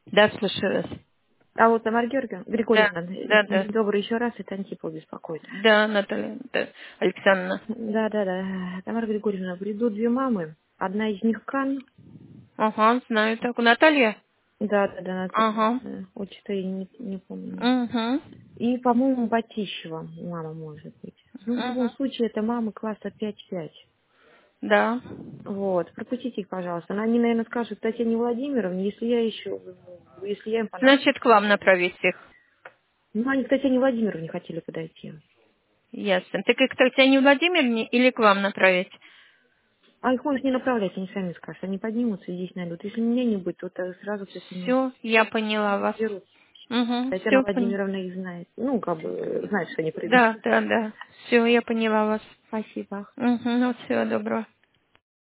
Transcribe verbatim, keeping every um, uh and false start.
Да, слушаю вас. А вот Тамара Георгиевна, Да, Григорьевна, да, да. день добрый еще раз, это Антипова беспокоит. Да, Наталья, да. Александровна. Да, да, да. Тамара Григорьевна, придут две мамы. Одна из них Кан. Ага, знаю так. Наталья? Да, да, да, Ага. Наталья. Отчество я не, не помню. Угу. И, по-моему, Батищева мама может быть. Ну, в любом Угу. случае, это мама класса пять-пять. Да. Вот, пропустите их, пожалуйста. Но они, наверное, скажут Татьяне Владимировне, если я еще, если я им понравлюсь. Значит, к вам направить их. Ну, они к Татьяне Владимировне хотели подойти. Ясно. Так и к Татьяне Владимировне или к вам направить? А их можешь не направлять, они сами скажут. Они поднимутся и здесь найдут. Если меня не будет, то э, сразу к Татьяне Все, я поняла вас. берут. Угу. Татьяна Все поняла. Владимировна их знает. Ну, как бы, э, знает, что они придут. Да, да, да. Все, я поняла вас. Спасибо. Угу. Ну, всего доброго.